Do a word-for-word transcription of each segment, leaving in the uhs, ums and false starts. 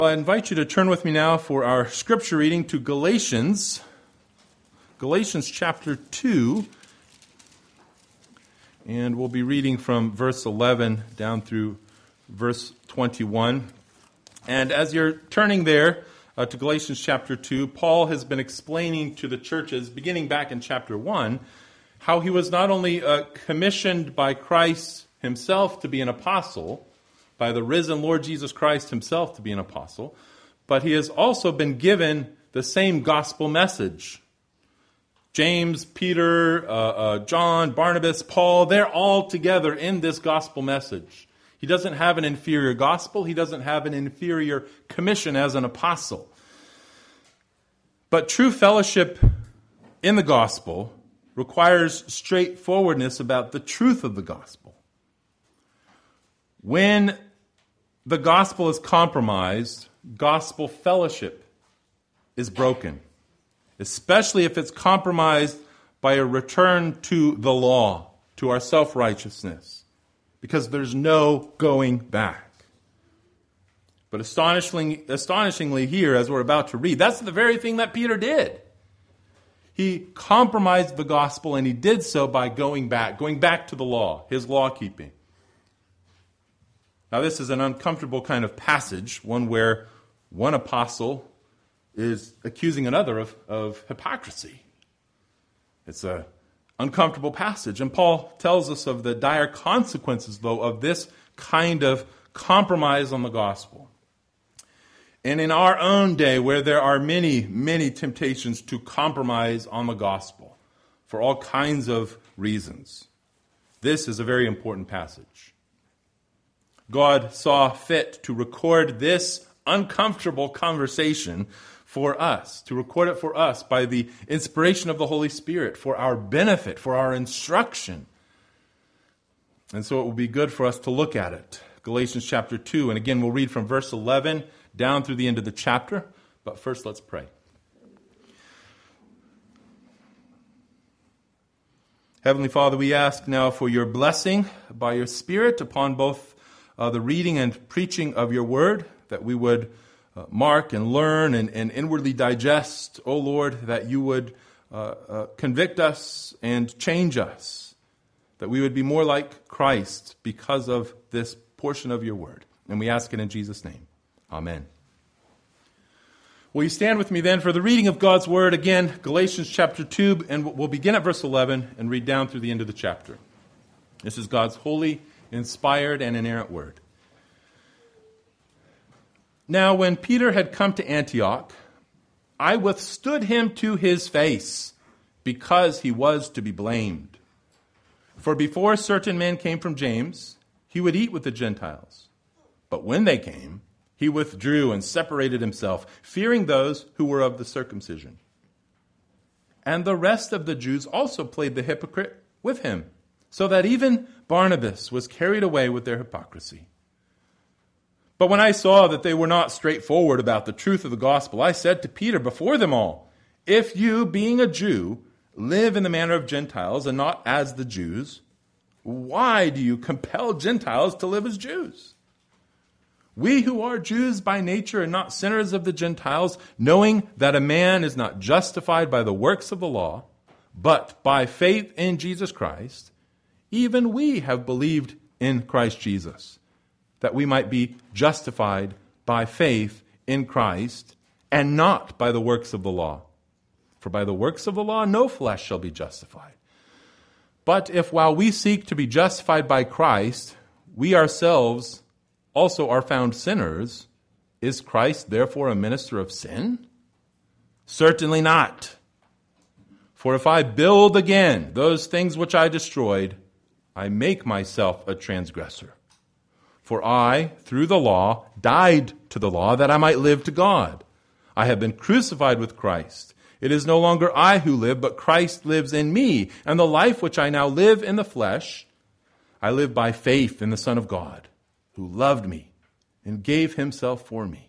I invite you to turn with me now for our scripture reading to Galatians, Galatians chapter two, and we'll be reading from verse eleven down through verse twenty-one. And as you're turning there uh, to Galatians chapter two, Paul has been explaining to the churches, beginning back in chapter one, how he was not only uh, commissioned by Christ himself to be an apostle, by the risen Lord Jesus Christ himself to be an apostle, but he has also been given the same gospel message. James, Peter, uh, uh, John, Barnabas, Paul, they're all together in this gospel message. He doesn't have an inferior gospel. He doesn't have an inferior commission as an apostle. But true fellowship in the gospel requires straightforwardness about the truth of the gospel. When the gospel is compromised, gospel fellowship is broken, especially if it's compromised by a return to the law, to our self-righteousness, because there's no going back. But astonishingly, astonishingly here, as we're about to read, that's the very thing that Peter did. He compromised the gospel, and he did so by going back, going back to the law, his law-keeping. Now, this is an uncomfortable kind of passage, one where one apostle is accusing another of, of hypocrisy. It's an uncomfortable passage, and Paul tells us of the dire consequences, though, of this kind of compromise on the gospel. And in our own day, where there are many, many temptations to compromise on the gospel for all kinds of reasons, this is a very important passage. God saw fit to record this uncomfortable conversation for us, to record it for us by the inspiration of the Holy Spirit, for our benefit, for our instruction. And so it will be good for us to look at it. Galatians chapter two, and again we'll read from verse eleven down through the end of the chapter. But first let's pray. Heavenly Father, we ask now for your blessing by your Spirit upon both Uh, the reading and preaching of your word, that we would uh, mark and learn and, and inwardly digest, O Lord, that you would uh, uh, convict us and change us, that we would be more like Christ because of this portion of your word. And we ask it in Jesus' name. Amen. Will you stand with me then for the reading of God's word? Again, Galatians chapter two, and we'll begin at verse eleven and read down through the end of the chapter. This is God's holy, inspired and inerrant word. Now, when Peter had come to Antioch, I withstood him to his face, because he was to be blamed. For before certain men came from James, he would eat with the Gentiles. But when they came, he withdrew and separated himself, fearing those who were of the circumcision. And the rest of the Jews also played the hypocrite with him, so that even Barnabas was carried away with their hypocrisy. But when I saw that they were not straightforward about the truth of the gospel, I said to Peter before them all, if you, being a Jew, live in the manner of Gentiles and not as the Jews, why do you compel Gentiles to live as Jews? We who are Jews by nature and not sinners of the Gentiles, knowing that a man is not justified by the works of the law, but by faith in Jesus Christ, even we have believed in Christ Jesus, that we might be justified by faith in Christ and not by the works of the law. For by the works of the law no flesh shall be justified. But if while we seek to be justified by Christ, we ourselves also are found sinners, is Christ therefore a minister of sin? Certainly not. For if I build again those things which I destroyed, I make myself a transgressor. For I, through the law, died to the law that I might live to God. I have been crucified with Christ. It is no longer I who live, but Christ lives in me. And the life which I now live in the flesh, I live by faith in the Son of God, who loved me and gave himself for me.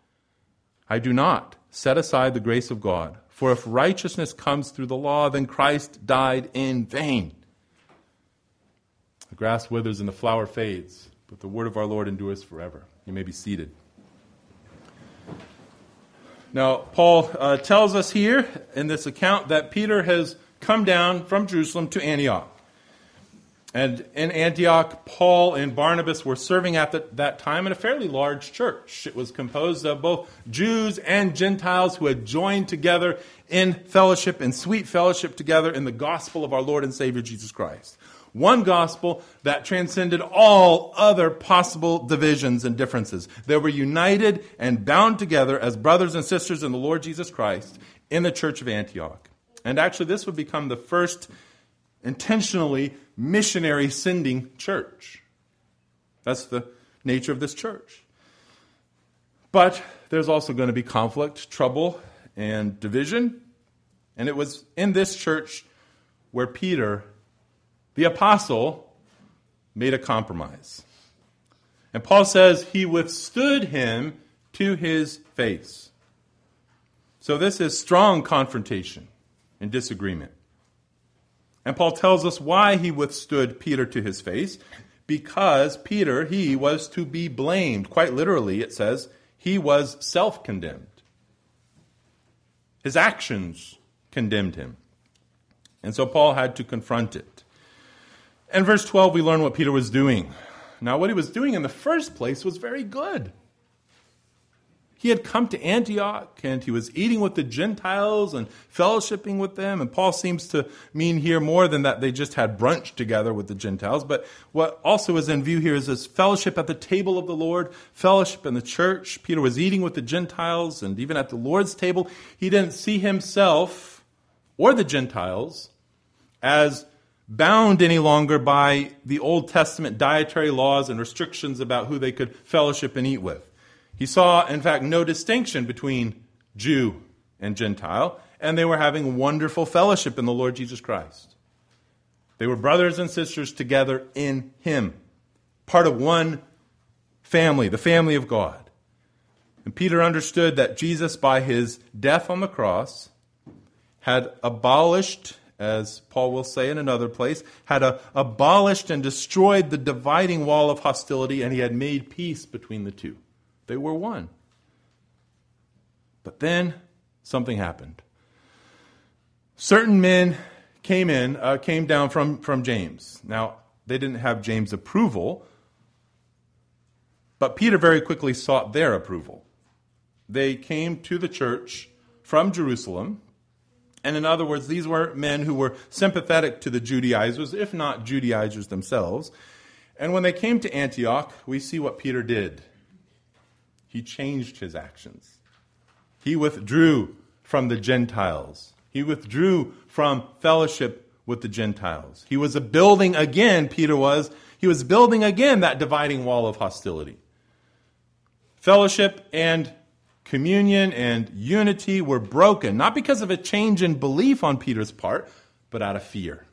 I do not set aside the grace of God, for if righteousness comes through the law, then Christ died in vain. The grass withers and the flower fades, but the word of our Lord endures forever. You may be seated. Now, Paul uh, tells us here in this account that Peter has come down from Jerusalem to Antioch. And in Antioch, Paul and Barnabas were serving at the, that time in a fairly large church. It was composed of both Jews and Gentiles who had joined together in fellowship, in sweet fellowship together in the gospel of our Lord and Savior Jesus Christ. One gospel that transcended all other possible divisions and differences. They were united and bound together as brothers and sisters in the Lord Jesus Christ in the church of Antioch. And actually, this would become the first intentionally missionary sending church. That's the nature of this church. But there's also going to be conflict, trouble, and division. And it was in this church where Peter, the apostle, made a compromise. And Paul says he withstood him to his face. So this is strong confrontation and disagreement. And Paul tells us why he withstood Peter to his face. Because Peter, he was to be blamed. Quite literally, it says, he was self-condemned. His actions condemned him. And so Paul had to confront it. In verse twelve, we learn what Peter was doing. Now, what he was doing in the first place was very good. He had come to Antioch, and he was eating with the Gentiles and fellowshipping with them. And Paul seems to mean here more than that they just had brunch together with the Gentiles. But what also is in view here is this fellowship at the table of the Lord, fellowship in the church. Peter was eating with the Gentiles, and even at the Lord's table, he didn't see himself or the Gentiles as bound any longer by the Old Testament dietary laws and restrictions about who they could fellowship and eat with. He saw, in fact, no distinction between Jew and Gentile, and they were having wonderful fellowship in the Lord Jesus Christ. They were brothers and sisters together in Him, part of one family, the family of God. And Peter understood that Jesus, by His death on the cross, had abolished, as Paul will say in another place, had a, abolished and destroyed the dividing wall of hostility, and He had made peace between the two. They were one. But then something happened. Certain men came in, uh, came down from, from James. Now, they didn't have James' approval, but Peter very quickly sought their approval. They came to the church from Jerusalem, and in other words, these were men who were sympathetic to the Judaizers, if not Judaizers themselves. And when they came to Antioch, we see what Peter did. He changed his actions. He withdrew from the Gentiles. He withdrew from fellowship with the Gentiles. He was a building again, Peter was. He was building again that dividing wall of hostility. Fellowship and communion and unity were broken, not because of a change in belief on Peter's part, but out of fear.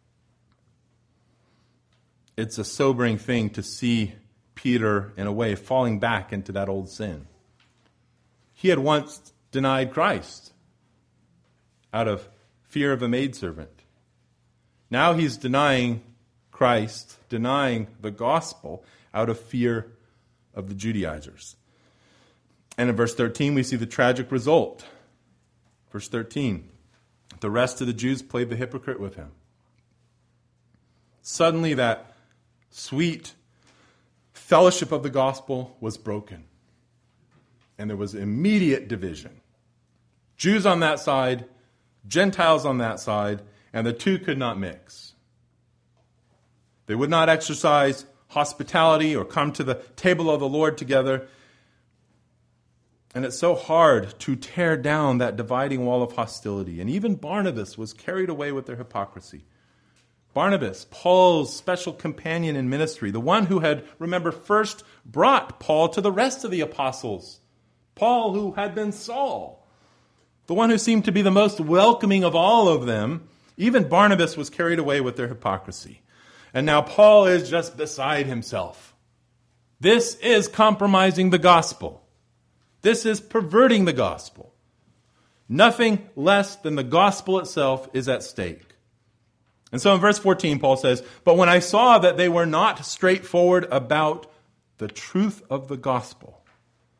It's a sobering thing to see Peter, in a way, falling back into that old sin. He had once denied Christ out of fear of a maidservant. Now he's denying Christ, denying the gospel out of fear of the Judaizers. And in verse thirteen, we see the tragic result. Verse thirteen, the rest of the Jews played the hypocrite with him. Suddenly that sweet fellowship of the gospel was broken. And there was immediate division. Jews on that side, Gentiles on that side, and the two could not mix. They would not exercise hospitality or come to the table of the Lord together. And it's so hard to tear down that dividing wall of hostility. And even Barnabas was carried away with their hypocrisy. Barnabas, Paul's special companion in ministry, the one who had, remember, first brought Paul to the rest of the apostles. Paul, who had been Saul, the one who seemed to be the most welcoming of all of them. Even Barnabas was carried away with their hypocrisy. And now Paul is just beside himself. This is compromising the gospel. This is perverting the gospel. Nothing less than the gospel itself is at stake. And so in verse fourteen, Paul says, "But when I saw that they were not straightforward about the truth of the gospel,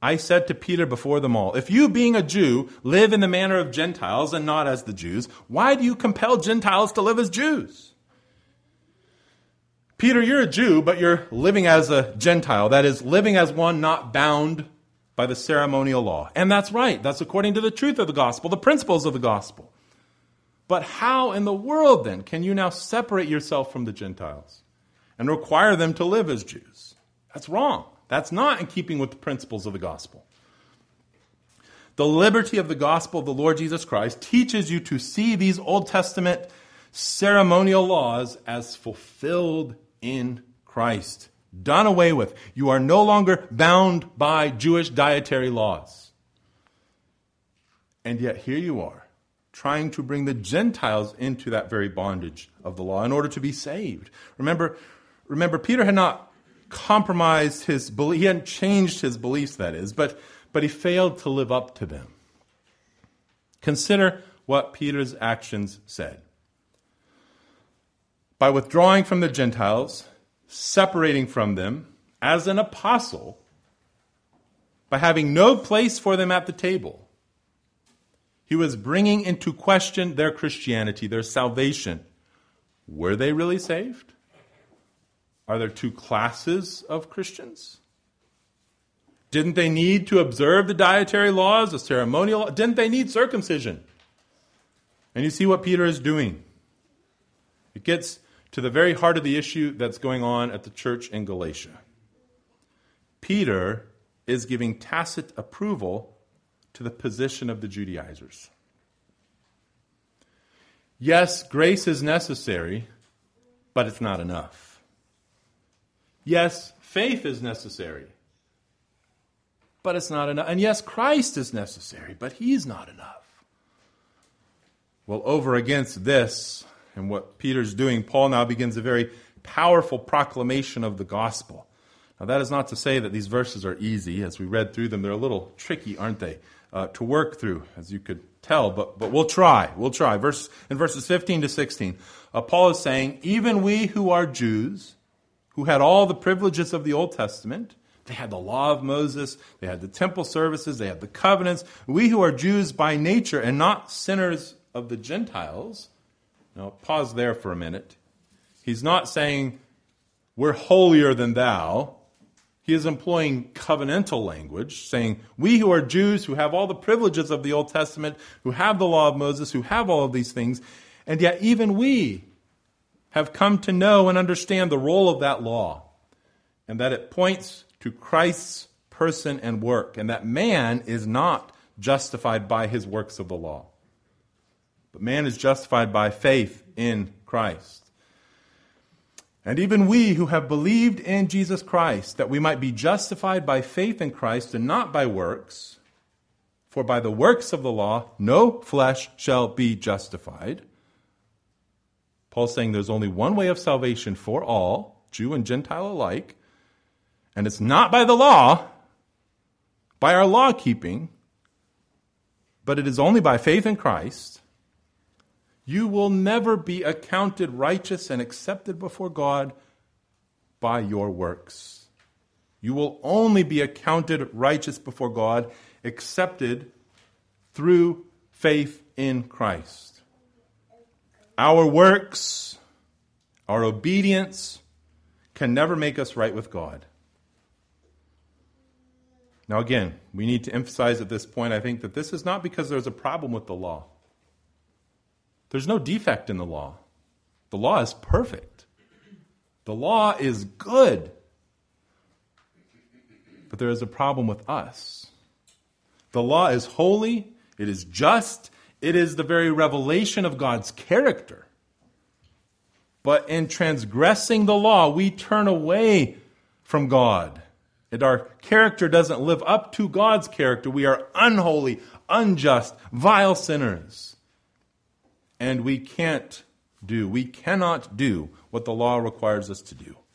I said to Peter before them all, if you, being a Jew, live in the manner of Gentiles and not as the Jews, why do you compel Gentiles to live as Jews? Peter, you're a Jew, but you're living as a Gentile. That is, living as one not bound by the ceremonial law. And that's right. That's according to the truth of the gospel, the principles of the gospel. But how in the world, then, can you now separate yourself from the Gentiles and require them to live as Jews? That's wrong. That's not in keeping with the principles of the gospel. The liberty of the gospel of the Lord Jesus Christ teaches you to see these Old Testament ceremonial laws as fulfilled in Christ, done away with. You are no longer bound by Jewish dietary laws. And yet here you are, trying to bring the Gentiles into that very bondage of the law in order to be saved. Remember, remember, Peter had not compromised his belief. He hadn't changed his beliefs, that is, but, but he failed to live up to them. Consider what Peter's actions said. By withdrawing from the Gentiles, separating from them as an apostle, by having no place for them at the table, he was bringing into question their Christianity, their salvation. Were they really saved? Are there two classes of Christians? Didn't they need to observe the dietary laws, the ceremonial law? Didn't they need circumcision? And you see what Peter is doing. It gets to the very heart of the issue that's going on at the church in Galatia. Peter is giving tacit approval to the position of the Judaizers. Yes, grace is necessary, but it's not enough. Yes, faith is necessary, but it's not enough. And yes, Christ is necessary, but he's not enough. Well, over against this and what Peter's doing, Paul now begins a very powerful proclamation of the gospel. Now, that is not to say that these verses are easy. As we read through them, they're a little tricky, aren't they, uh, to work through, as you could tell. But but we'll try. We'll try. Verse in verses fifteen to sixteen, uh, Paul is saying, even we who are Jews, who had all the privileges of the Old Testament, they had the law of Moses, they had the temple services, they had the covenants. We who are Jews by nature and not sinners of the Gentiles. Now, pause there for a minute. He's not saying we're holier than thou. He is employing covenantal language, saying we who are Jews, who have all the privileges of the Old Testament, who have the law of Moses, who have all of these things, and yet even we have come to know and understand the role of that law, and that it points to Christ's person and work, and that man is not justified by his works of the law, but man is justified by faith in Christ. And even we who have believed in Jesus Christ, that we might be justified by faith in Christ and not by works, for by the works of the law no flesh shall be justified. Paul's saying there's only one way of salvation for all, Jew and Gentile alike, and it's not by the law, by our law keeping, but it is only by faith in Christ. You will never be accounted righteous and accepted before God by your works. You will only be accounted righteous before God, accepted through faith in Christ. Our works, our obedience, can never make us right with God. Now again, we need to emphasize at this point, I think, that this is not because there's a problem with the law. There's no defect in the law. The law is perfect. The law is good. But there is a problem with us. The law is holy. It is just. It is the very revelation of God's character. But in transgressing the law, we turn away from God. And our character doesn't live up to God's character. We are unholy, unjust, vile sinners. And we can't do, we cannot do what the law requires us to do.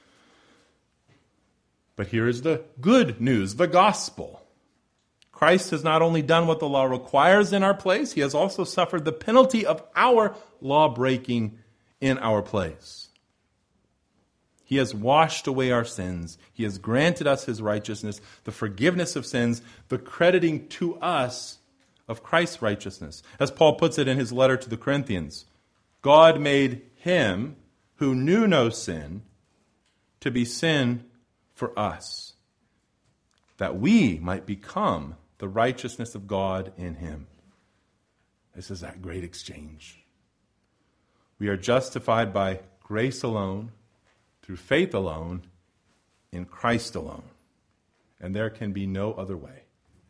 But here is the good news, the gospel. Christ has not only done what the law requires in our place, he has also suffered the penalty of our law breaking in our place. He has washed away our sins. He has granted us his righteousness, the forgiveness of sins, the crediting to us of Christ's righteousness. As Paul puts it in his letter to the Corinthians, God made him who knew no sin to be sin for us, that we might become the righteousness of God in him. This is that great exchange. We are justified by grace alone, through faith alone, in Christ alone. And there can be no other way.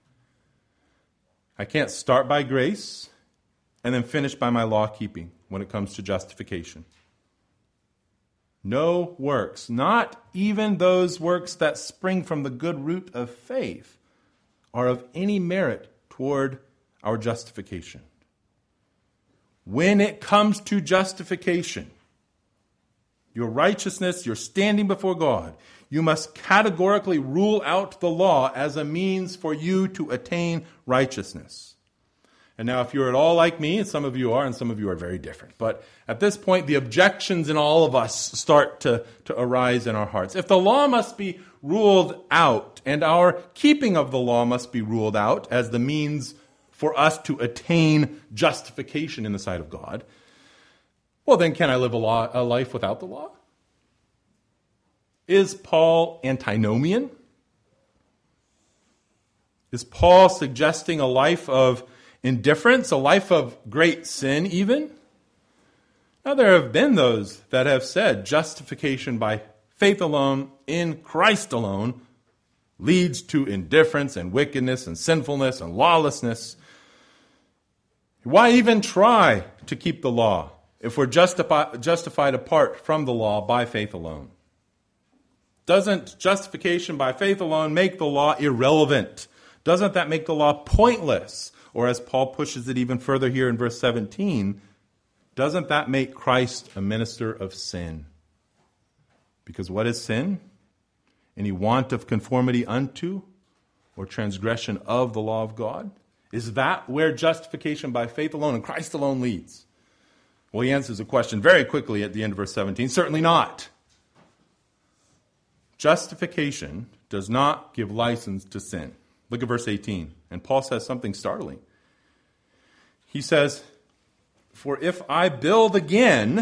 I can't start by grace and then finish by my law keeping when it comes to justification. No works, not even those works that spring from the good root of faith, are of any merit toward our justification. When it comes to justification, your righteousness, your standing before God, you must categorically rule out the law as a means for you to attain righteousness. And now if you're at all like me, and some of you are, and some of you are very different, but at this point the objections in all of us start to, to arise in our hearts. If the law must be ruled out, and our keeping of the law must be ruled out as the means for us to attain justification in the sight of God, well, then can I live a, law, a life without the law? Is Paul antinomian? Is Paul suggesting a life of indifference, a life of great sin even? Now, there have been those that have said justification by faith alone, in Christ alone, leads to indifference and wickedness and sinfulness and lawlessness. Why even try to keep the law if we're justifi- justified apart from the law by faith alone? Doesn't justification by faith alone make the law irrelevant? Doesn't that make the law pointless? Or as Paul pushes it even further here in verse seventeen, doesn't that make Christ a minister of sin? Because what is sin? Any want of conformity unto or transgression of the law of God? Is that where justification by faith alone and Christ alone leads? Well, he answers the question very quickly at the end of verse seventeen. Certainly not. Justification does not give license to sin. Look at verse eighteen. And Paul says something startling. He says, "For if I build again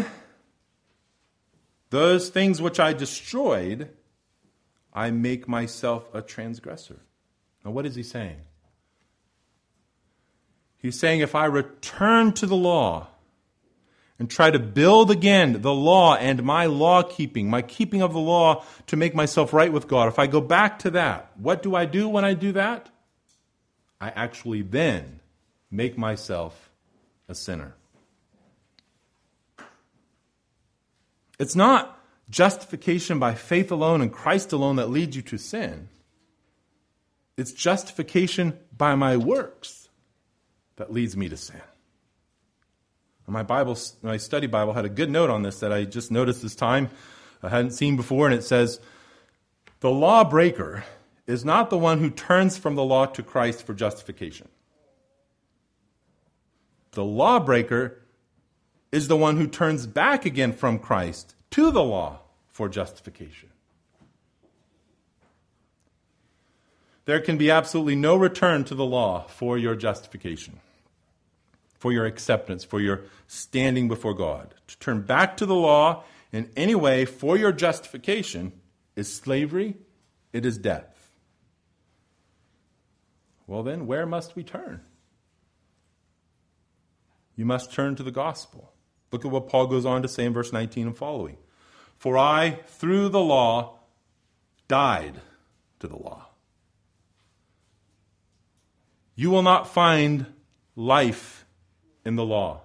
those things which I destroyed, I make myself a transgressor." Now, what is he saying? He's saying if I return to the law and try to build again the law and my law keeping, my keeping of the law to make myself right with God, if I go back to that, what do I do when I do that? I actually then make myself a sinner. It's not justification by faith alone and Christ alone that leads you to sin. It's justification by my works that leads me to sin. My Bible, my study Bible had a good note on this that I just noticed this time. I hadn't seen before, and it says, "The lawbreaker is not the one who turns from the law to Christ for justification. The lawbreaker is the one who turns back again from Christ to the law for justification." There can be absolutely no return to the law for your justification, for your acceptance, for your standing before God. To turn back to the law in any way for your justification is slavery, it is death. Well then, where must we turn? You must turn to the gospel. Look at what Paul goes on to say in verse nineteen and following. "For I, through the law, died to the law." You will not find life in the law.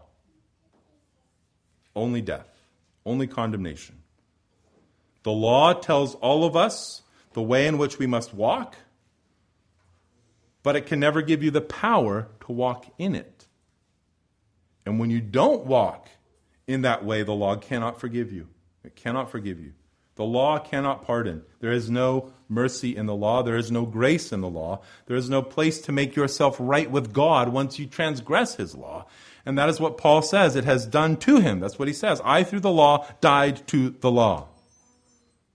Only death. Only condemnation. The law tells all of us the way in which we must walk, but it can never give you the power to walk in it. And when you don't walk in that way, the law cannot forgive you. It cannot forgive you. The law cannot pardon. There is no mercy in the law. There is no grace in the law. There is no place to make yourself right with God once you transgress his law. And that is what Paul says it has done to him. That's what he says. I, through the law, died to the law.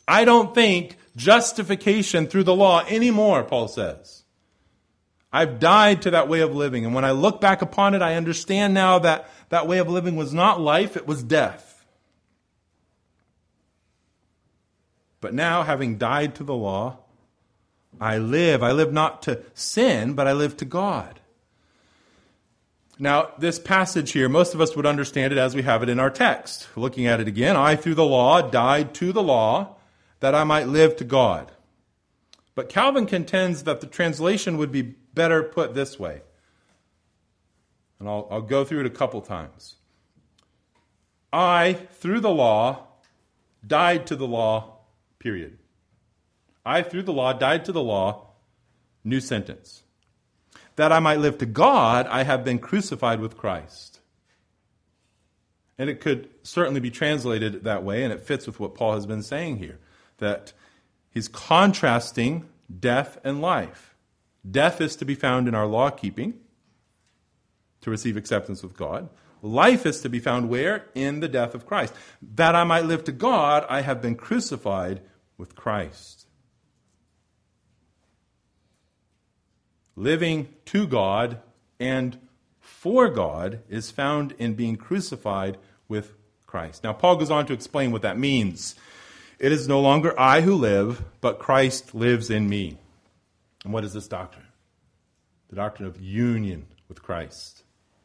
I don't think justification through the law anymore, Paul says. I've died to that way of living. And when I look back upon it, I understand now that that way of living was not life, it was death. But now, having died to the law, I live. I live not to sin, but I live to God. Now, this passage here, most of us would understand it as we have it in our text. Looking at it again, I through the law died to the law that I might live to God. But Calvin contends that the translation would be better put this way. And I'll, I'll go through it a couple times. I, through the law, died to the law, period. I, through the law, died to the law, new sentence. That I might live to God, I have been crucified with Christ. And it could certainly be translated that way, and it fits with what Paul has been saying here, that he's contrasting death and life. Death is to be found in our law-keeping, to receive acceptance with God. Life is to be found where? In the death of Christ. That I might live to God, I have been crucified with Christ. Living to God and for God is found in being crucified with Christ. Now, Paul goes on to explain what that means. It is no longer I who live, but Christ lives in me. And what is this doctrine? The doctrine of union with Christ.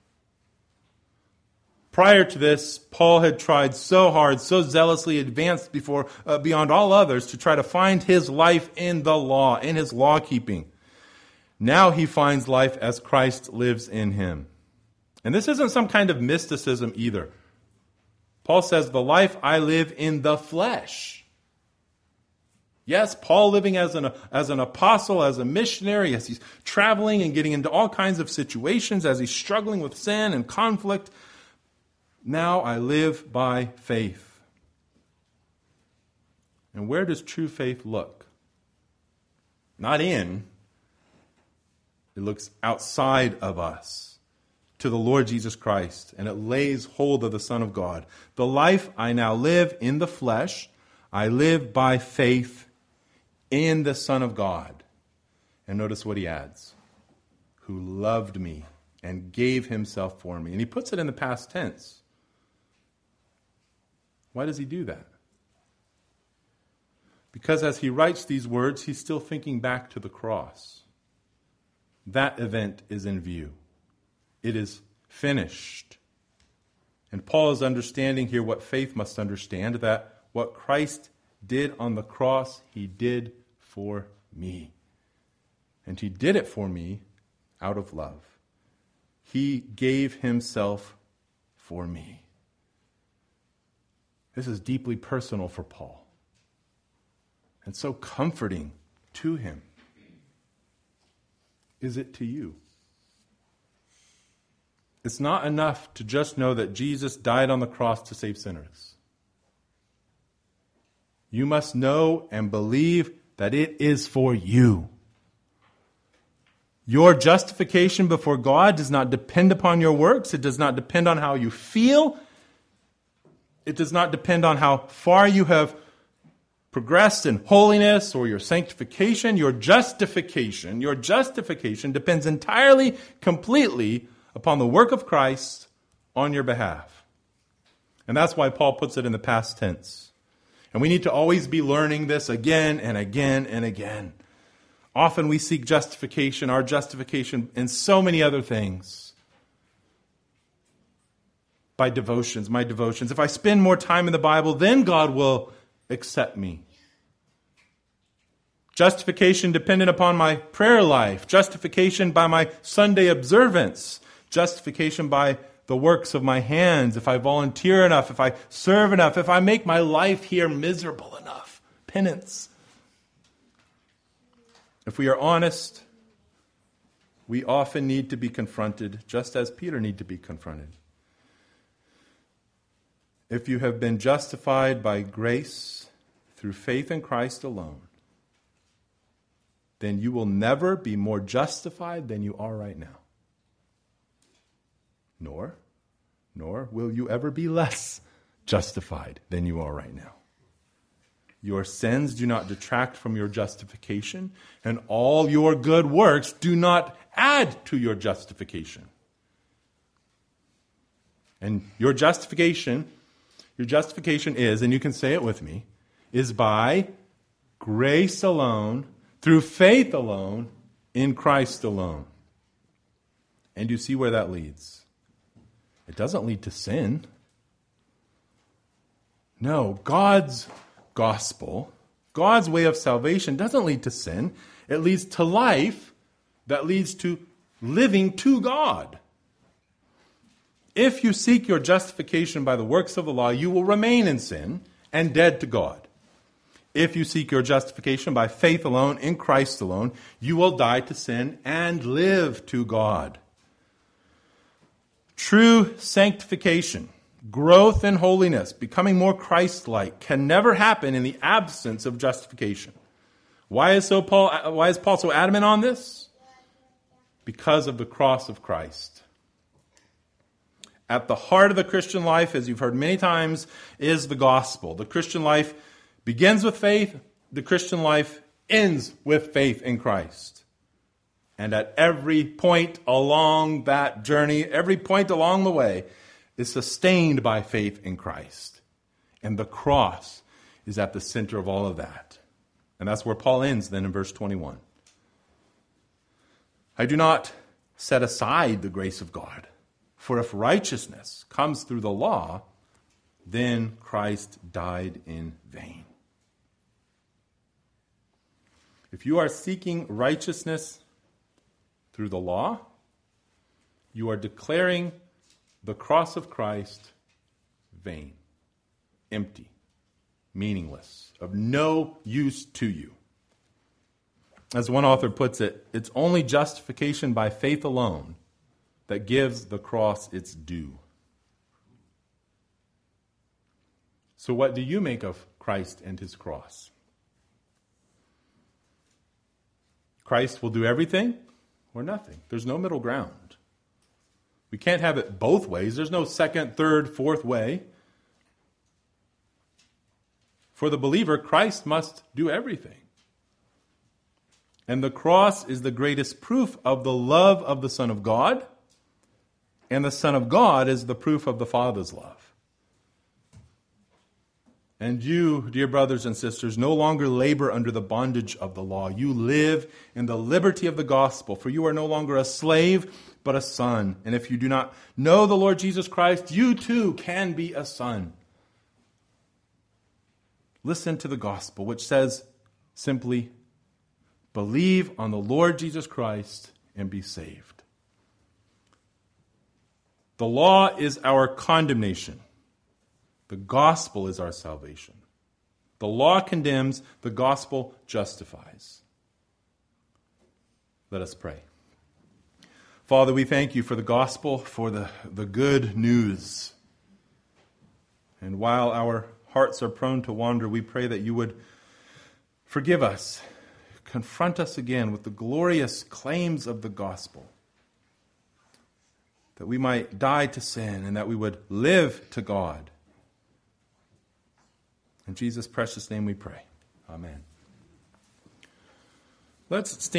Prior to this, Paul had tried so hard, so zealously advanced before, uh, beyond all others to try to find his life in the law, in his law-keeping. Now he finds life as Christ lives in him. And this isn't some kind of mysticism either. Paul says, the life I live in the flesh. Yes, Paul living as an, as an apostle, as a missionary, as he's traveling and getting into all kinds of situations, as he's struggling with sin and conflict. Now I live by faith. And where does true faith look? Not in. It looks outside of us to the Lord Jesus Christ, and it lays hold of the Son of God. The life I now live in the flesh, I live by faith in the Son of God. And notice what he adds. Who loved me and gave himself for me. And he puts it in the past tense. Why does he do that? Because as he writes these words, he's still thinking back to the cross. That event is in view. It is finished. And Paul is understanding here what faith must understand, that what Christ did on the cross, he did for me. And he did it for me out of love. He gave himself for me. This is deeply personal for Paul, and so comforting to him. Is it to you? It's not enough to just know that Jesus died on the cross to save sinners. You must know and believe that it is for you. Your justification before God does not depend upon your works. It does not depend on how you feel. It does not depend on how far you have progressed in holiness or your sanctification. Your justification, your justification depends entirely, completely upon the work of Christ on your behalf. And that's why Paul puts it in the past tense. And we need to always be learning this again and again and again. Often we seek justification, our justification in so many other things. By devotions, my devotions. If I spend more time in the Bible, then God will accept me. Justification dependent upon my prayer life. Justification by my Sunday observance. Justification by the works of my hands. If I volunteer enough, if I serve enough, if I make my life here miserable enough. Penance. If we are honest, we often need to be confronted, just as Peter needed to be confronted. If you have been justified by grace through faith in Christ alone, then you will never be more justified than you are right now. Nor, nor will you ever be less justified than you are right now. Your sins do not detract from your justification, and all your good works do not add to your justification. And your justification, your justification is, and you can say it with me, is by grace alone, through faith alone, in Christ alone. And you see where that leads. It doesn't lead to sin. No, God's gospel, God's way of salvation doesn't lead to sin. It leads to life that leads to living to God. If you seek your justification by the works of the law, you will remain in sin and dead to God. If you seek your justification by faith alone, in Christ alone, you will die to sin and live to God. True sanctification, growth in holiness, becoming more Christ-like, can never happen in the absence of justification. Why is so Paul? Why is Paul so adamant on this? Because of the cross of Christ. At the heart of the Christian life, as you've heard many times, is the gospel. The Christian life begins with faith. The Christian life ends with faith in Christ. And at every point along that journey, every point along the way, is sustained by faith in Christ. And the cross is at the center of all of that. And that's where Paul ends then in verse twenty-one. I do not set aside the grace of God, for if righteousness comes through the law, then Christ died in vain. If you are seeking righteousness through the law, you are declaring the cross of Christ vain, empty, meaningless, of no use to you. As one author puts it, it's only justification by faith alone that gives the cross its due. So what do you make of Christ and his cross? Christ will do everything or nothing. There's no middle ground. We can't have it both ways. There's no second, third, fourth way. For the believer, Christ must do everything. And the cross is the greatest proof of the love of the Son of God, and the Son of God is the proof of the Father's love. And you, dear brothers and sisters, no longer labor under the bondage of the law. You live in the liberty of the gospel, for you are no longer a slave, but a son. And if you do not know the Lord Jesus Christ, you too can be a son. Listen to the gospel, which says simply, believe on the Lord Jesus Christ and be saved. The law is our condemnation. The gospel is our salvation. The law condemns, the gospel justifies. Let us pray. Father, we thank you for the gospel, for the, the good news. And while our hearts are prone to wander, we pray that you would forgive us, confront us again with the glorious claims of the gospel, that we might die to sin and that we would live to God. In Jesus' precious name we pray. Amen. Let's stand.